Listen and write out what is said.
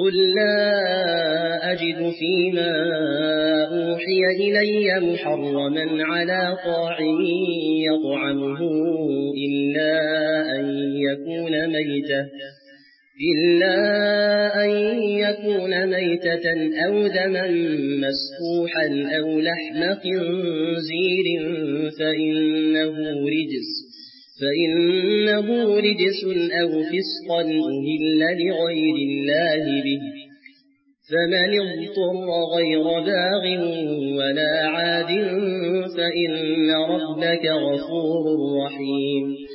قل لا أجد فيما أوحي إلي محرما على طاعم يطعمه إلا أن يكون ميتة أو دما مسفوحا أو لحم خنزير فإنه رجس أو فسقا أهل لغير الله به، فمن اضطر غير باغ ولا عاد فإن ربك غفور رحيم.